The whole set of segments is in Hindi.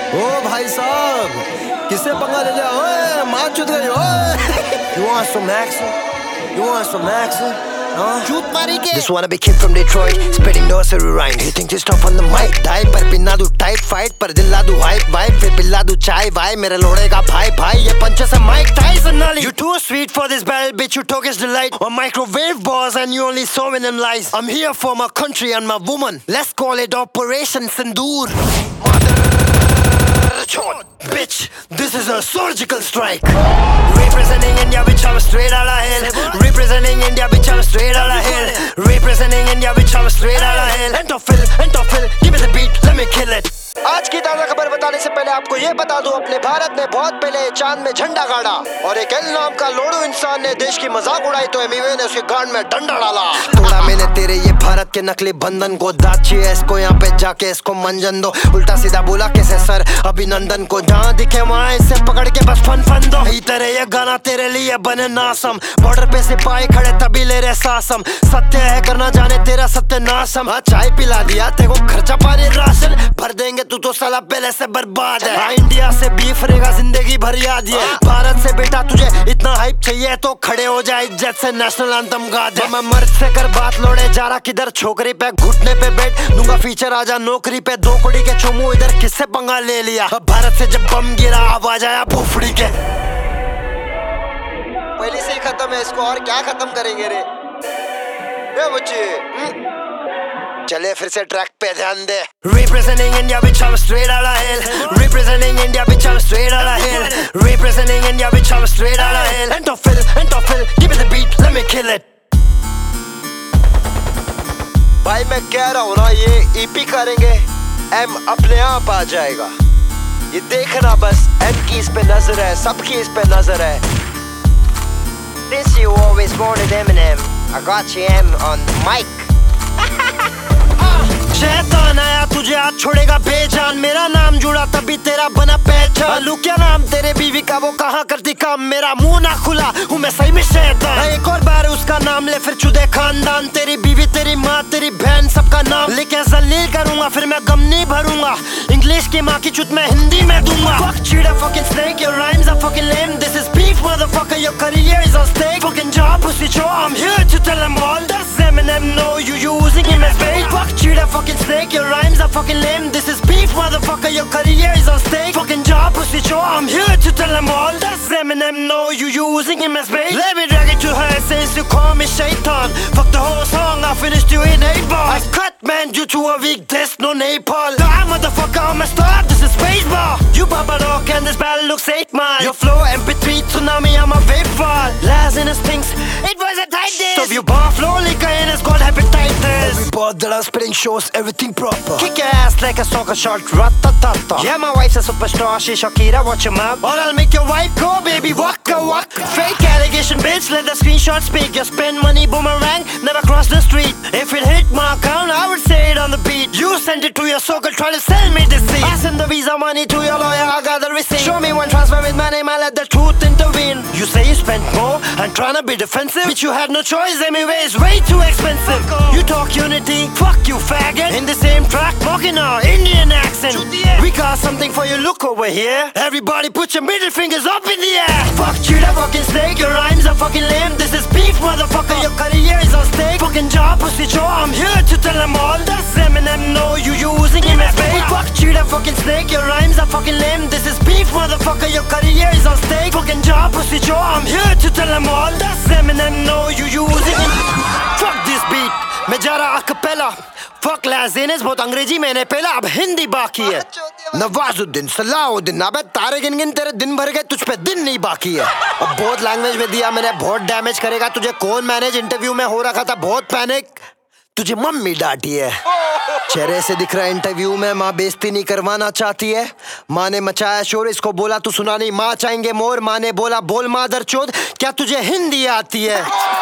ओ भाई साहब, किससे पंगा ले लिया? ओए मार चुद गई। ओए You want some action? You want some action? चूत मारी के। This wanna be kid from Detroit, spitting nursery rhymes. He thinks he's tough on the mic. Die पर पिन्ना दू टाइट फाइट पर दिला दू hype vibe फिर पिला दू चाय भाई मेरे लोड़े का भाई भाई ये पंचे से Mike Tyson नाली. You too sweet for this battle, bitch. You took his delight on microwave balls and you only saw in them lies. I'm here for my country and my woman. Let's call it Operation Sindoor. Bitch, this is a surgical strike. Representing India, bitch, I'm straight out of hell. Representing India, bitch, I'm straight out of hell. Representing India, bitch, I'm straight out of hell. Entophil, give me the beat, let me kill it. आज की ताजा खबर बताने से पहले आपको ये बता दूं, अपने भारत ने बहुत पहले चांद में झंडा गाड़ा और एक एल नाम का लोड़ू इंसान ने देश की मजाक उड़ाई तो एमिवे ने उसके गांड में डंडा डाला. तोड़ा मैंने तेरे ये भारत के नकली बंधन को, दांत चाहिए इसको यहाँ पे जाके इसको मंजन दो. उल्टा सीधा बोला कैसे सर अभिनंदन को, जहाँ दिखे वहाँ इसे पकड़ के बस फन दो. तेरे ये गाना तेरे लिए बने नासम, बॉर्डर पे सिपाही खड़े तभी ले रहे सासम. सत्य है करना जाने तेरा सत्य नासम. चाय पिला दिया तेरे को खर्चा पानी राशन भर देंगे तू तो साला पहले से बर्बाद है. इंडिया से बीफ रहेगा जिंदगी भर याद ये. भारत से बेटा तुझे इतना हाइप चाहिए तो खड़े हो जाए इज्जत से नेशनल एंथम गा दे. मैं मर्द से कर बात लोड़े जा रहा किधर छोकरी पे घुटने पे बैठ दूंगा फीचर आजा नौकरी पे 2 कोड़ी के चुमू इधर किससे पंगा ले लिया. अब भारत से जब बम गिरा आवाज आया फुफड़ी के. पहले से ही खत्म है इसको और क्या खत्म करेंगे रे बच्चे. चले फिर से ट्रैक पे ध्यान दे. Representing India, bitch, I'm straight out of hell. Representing India, bitch, I'm straight out of hell. Representing India, bitch, I'm straight out of hell. Entophil, give me the beat, let me kill it. भाई मैं कह रहा हूँ ना ये EP करेंगे M अपने आप आ जाएगा. ये देखना बस M की इस पे नजर है, सबकी इस पे नजर है. Since you always wanted Eminem, I got you M on mic. शैतान आया तुझे आज छोड़ेगा बेजान, मेरा नाम जुड़ा तभी तेरा बना पहचान. लू क्या नाम तेरे बीवी का वो कहाँ करती काम, मेरा मुंह ना खुला हूँ मैं सही में शैतान. एक और बार उसका नाम ले फिर चुदे खानदान. तेरी बीवी तेरी माँ तेरी बहन सबका नाम लेके जलील करूंगा फिर मैं गम नहीं भरूंगा. इंग्लिश की माँ की चुत मैं हिंदी में दूंगा. Fuck cheetah fucking snake, your rhymes are fucking lame. This is beef motherfucker, your career is on stake. Fucking job pussy show, I'm here to tell them all. Does Eminem know you using him as bait? Fuck cheetah fucking snake, your rhymes are fucking lame. This is beef motherfucker, your career is on stake. Fucking job pussy show, I'm here to tell them all. Does Eminem know you using him as bait? Let me drag it to her since you call me shaitan. Fuck the whole song, I finished you in 8 bars. I cut man due to a weak disc, no Nepal. Die motherfucker, I'm a star, this is spacebar. You Baba Rock and this battle looks 8 miles. Your flow MP3 tsunami, I'm a vape fall. Last in his things, it was a tight day. So you bar flow like and it's called hepatitis. Every part that I'm spitting shows everything proper. Kick your ass like a soccer shot, rat-ta-ta-ta. Yeah, my wife's a superstar, she's Shakira, watch him out. Or I'll make your wife go, baby, waka waka. Fake allegation, bitch, let the screenshot speak. You spend money, boomerang, never cross the street. If it hit my account, I would say it on the beat. You sent it to your circle, try to sell me this seat. I send the visa money to your lawyer, I got the receipt. Show me one transfer with my name, I let the truth intervene. You say you spent more, I'm trying to be defensive. Bitch, you had no choice, anyway, it's way too expensive. You talk unity, fuck you faggot. In the same track, mocking our Indian accent. We got something for you, look over here. Everybody put your middle fingers up in the air. Fuck cheetah fucking snake, your rhymes are fucking lame. This is beef motherfucker, your career is on stake. Fucking job pussy show, I'm here to tell them all. Does Eminem know you using him as bait? Fuck cheetah fucking snake, your rhymes are fucking lame. This is beef motherfucker, your career is on stake. Fucking job pussy show, I'm here to tell them all. Does Eminem know you using him? Fuck this beat, मैं जा रहा acapella. Fuck लाज़ेनेस बहुत अंग्रेजी मैंने पहला अब हिंदी बाकी है. नवाजुद्दीन सलाहुद्दीन अबे तारे गिन गिन तेरे दिन भर गए तुझ पे दिन नहीं बाकी है. अब बहुत लैंग्वेज में दिया मैंने बहुत डैमेज करेगा तुझे कौन मैनेज. इंटरव्यू में हो रखा था बहुत पैनिक तुझे मम्मी डांटी है. चेहरे से दिख रहा है इंटरव्यू में माँ बेइज्जती नहीं करवाना चाहती है. माँ ने मचाया शोर इसको बोला तू सुना नहीं माँ चाहेंगे मोर. माँ ने बोला बोल मादर चोद क्या तुझे हिंदी आती है.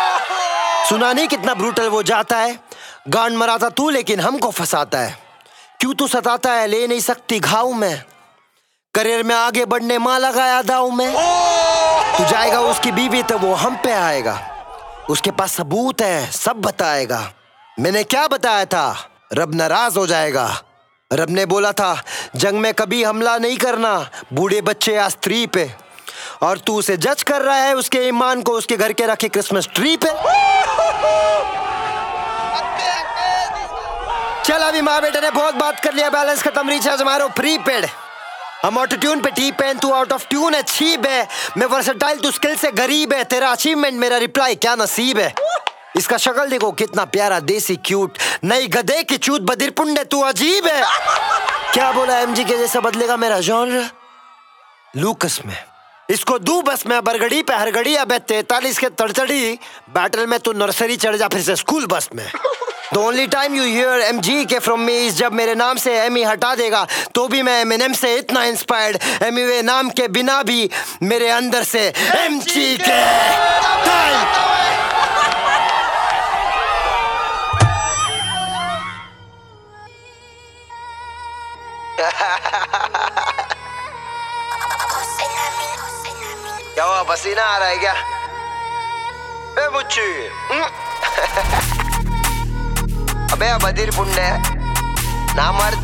सुना नहीं कितना ब्रूटल वो जाता है. गांड मराता तू लेकिन हमको फंसाता है. क्यों तू सताता है ले नहीं सकती घाव में. करियर में आगे बढ़ने माँ लगाया दाव में. तू जाएगा उसकी बीवी तो वो हम पे आएगा. उसके पास सबूत है सब बताएगा. मैंने क्या बताया था रब नाराज हो जाएगा. रब ने बोला था जंग में कभी हमला नहीं करना बूढ़े बच्चे या स्त्री पे, और तू उसे जज कर रहा है उसके ईमान को उसके घर के रखे क्रिसमस ट्री पे। चल अभी माँ बेटे ने बहुत बात कर लिया, बैलेंस खत्म, रिचार्ज मारो प्रीपेड। हम ऑटो ट्यून पे टी पेन, तू आउट ऑफ ट्यून है, छीब है। मैं वर्सेटाइल, तू स्किल से गरीब है। तेरा अचीवमेंट मेरा रिप्लाई, क्या नसीब है। इसका शक्ल देखो कितना प्यारा, देसी क्यूट, नई गधे की चूत, बधिर पुंडे, तू अजीब है। क्या बोला एमजी के जैसा बदलेगा मेरा जॉनर? लूकस में इसको दू बस में बरगड़ी पे हरगड़ी, अबे 43 के तड़तड़ी बैटल में तू नर्सरी चढ़ जा फिर से स्कूल बस में। The only time you hear MG के from me is जब मेरे नाम से एमी हटा देगा तो भी मैं एमिनेम से इतना इंस्पायर्ड, एमीवे नाम के बिना भी मेरे अंदर से MG के टाइम। क्या हुआ, पसीना आ रहा है क्या? ए बुच्ची अबे बधिर पुंडे ना मर्द,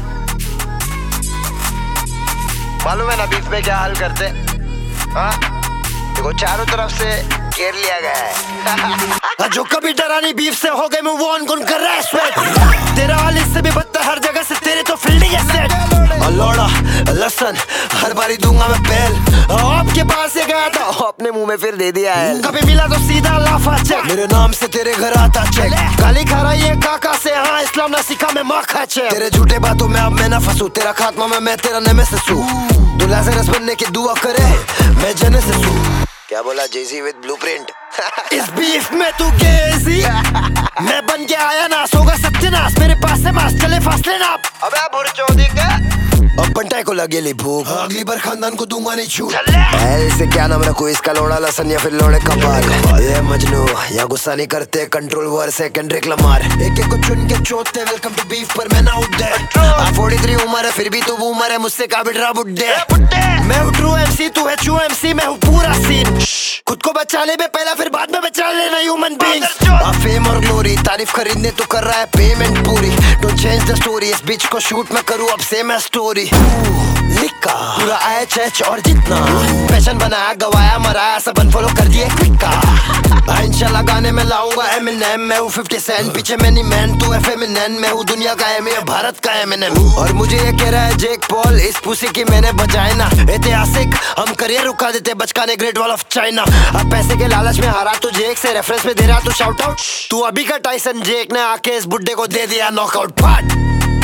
मालूम है ना बीफ में क्या हाल करते? हाँ देखो चारों तरफ से घेर लिया गया है। जो कभी डरानी बीफ से हो गए मूव ऑन, कौन कर रहा है स्वेट? तेरा हाल इससे भी बदतर हर जगह से, तेरे तो फील्डिंग है सेट। लौड़ा लसन हर बारी दूंगा मैं पहल, आपके पास से गया था अपने मुंह में फिर दे दिया है। कभी मिला तो सीधा लाफा चेक, मेरे नाम से तेरे घर आता चेक। गाली खा रही है काका से, हाँ इस्लाम ना सीखा मैं माँ खा चेक। तेरे झूठे बातों में अब मैं ना फंसूं, तेरा खात्मा में मैं तेरा नेमेसिस हूं। तू लाज़रस बनने की दुआ करे, मैं जेनेसिस हूं। क्या बोला जेजी विद ब्लूप्रिंट? इस बीफ में तू गेजी मैं बन के आया ना, सोगा सत्यनाश, मेरे पास से मास चले फासले ना। अबे बुरचोदी के अब बंटाई को लगेली भूख, अगली बार खानदान को दूंगा नहीं छूट। ऐसे क्या नाम रखूं इसका, लोड़ा लसन या फिर लोड़े कपाल? ये मजनू या गुस्सा नहीं करते, कंट्रोल वर से केंड्रिक लमार, एक एक को चुन के चोटते। वेलकम टू बीफ पर मैं ना उठ दे। 43 उम्र है फिर भी तू बूमर है, मुझसे का बिडरा बुड्ढे। मैं हूँ ट्रू MC, तू है चू MC, मैं हूँ पूरा सीन। खुद को बचा ले पहला फिर बाद में बचा लेना ह्यूमन बीइंग्स। फेम और ग्लोरी तारीफ खरीदने तो कर रहा है पेमेंट पूरी। डोंट चेंज द स्टोरी, इस बीच को शूट मैं करूँ अब सेम है स्टोरी। लिखा पूरा HH और जितना पैशन बनाया, गवाया मराया, सब अनफॉलो कर दिए क्विका। इंशाल्लाह गाने में लाऊंगा एमिनेम, मैं हूँ 50 सेंट, पीछे मैनी मैन, तू है फेमिनेन, मैं हूँ दुनिया का एमी, भारत का एमिनेम। और मुझे ये कह रहा है जेक पॉल, इस पुसी की मैंने बजाए ना। ऐतिहासिक हम करियर रुका देते, बचकाने ग्रेट वॉल ऑफ चाइना। अब पैसे के लालच में हारा तू जेक से, रेफरेंस में दे रहा तू शाउट आउट। तू अभी का टाइसन, जेक ने आके इस बुड्ढे को दे दिया नॉकआउट। फाट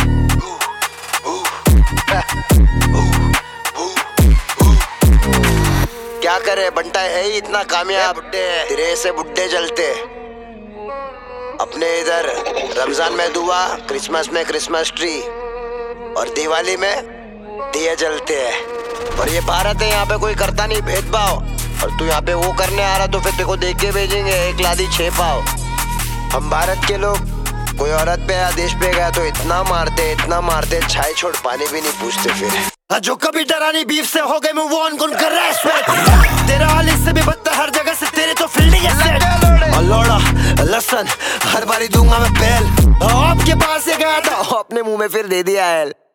क्या करे बंटा है ही इतना कामयाब, तेरे से बुड्ढे जलते। अपने इधर रमजान में दुआ, क्रिसमस में क्रिसमस ट्री, और दिवाली में दिए जलते हैं। और ये भारत है, यहाँ पे कोई करता नहीं भेदभाव। और तू यहाँ पे वो करने आ रहा तो फिर तेरे को देख के भेजेंगे, एक लादी 6 पाव। हम भारत के लोग कोई औरत पे या देश पे गया तो इतना मारते छाई छोड़ पानी भी नहीं पूछते फिर। जो कभी डरानी बीफ से हो गए मूव ऑन, कौन कर रहा है स्वेट? तेरा हाल इससे भी बदतर हर जगह से, तेरे तो फील्डिंग है सेट। लौड़ा लसन हर बारी दूंगा मैं पहल, आपके पास से गया था अपने मुंह में फिर दे दिया है।